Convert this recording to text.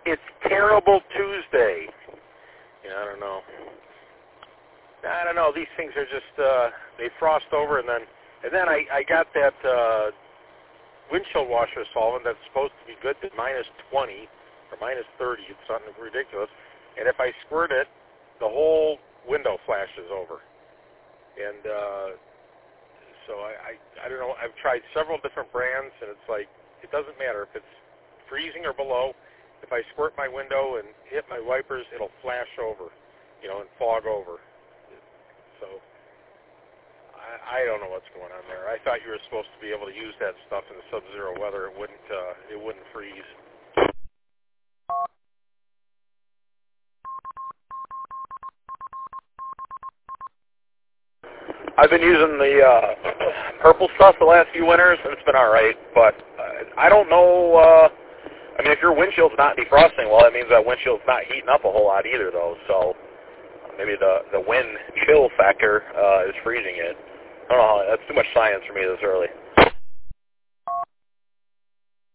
It's Terrible Tuesday. Yeah, I don't know. These things are just they frost over, and then I got that windshield washer solvent that's supposed to be good to minus 20 or minus 30. It's something ridiculous. And if I squirt it, the whole window flashes over. And so I don't know. I've tried several different brands, and it's like it doesn't matter if it's freezing or below. If I squirt my window and hit my wipers, it'll flash over, and fog over. So I don't know what's going on there. I thought you were supposed to be able to use that stuff in the sub-zero weather. It wouldn't freeze. I've been using the purple stuff the last few winters, and it's been all right. But I don't know. If your windshield's not defrosting, well, that means that windshield's not heating up a whole lot either, though. So maybe the wind chill factor is freezing it. I don't know. That's too much science for me this early.